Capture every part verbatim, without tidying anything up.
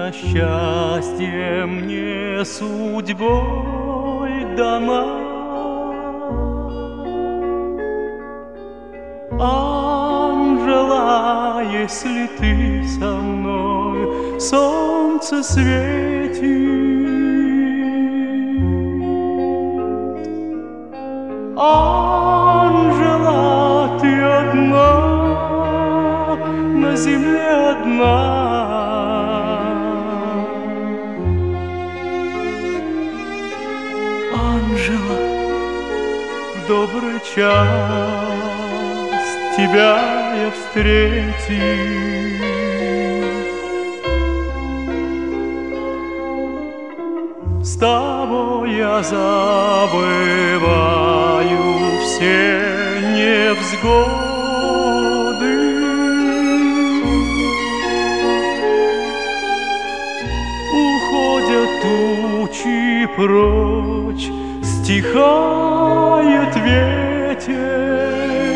на счастье мне судьбой дана. Анжела, если ты со мной, солнце светит. Анжела, ты одна, на земле одна. Анжела, в добрый час тебя я встретил. С тобой я забываю все невзгоды. Уходят тучи прочь, стихает ветер.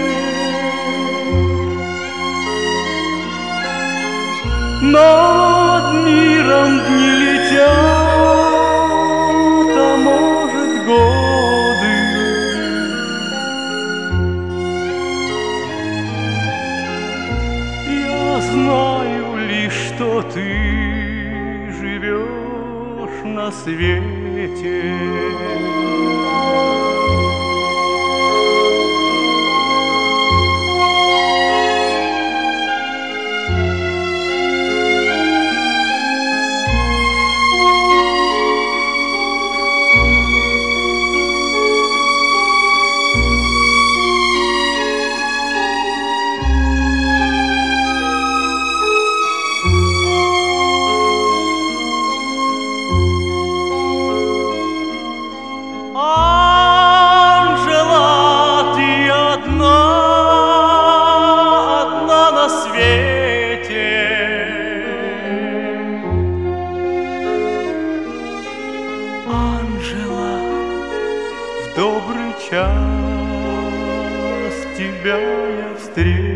Над миром дни летят, а может годы. Я знаю лишь, что ты живешь на свете. Анжела, ты одна, одна на свете. Анжела, в добрый час тебя я встретил.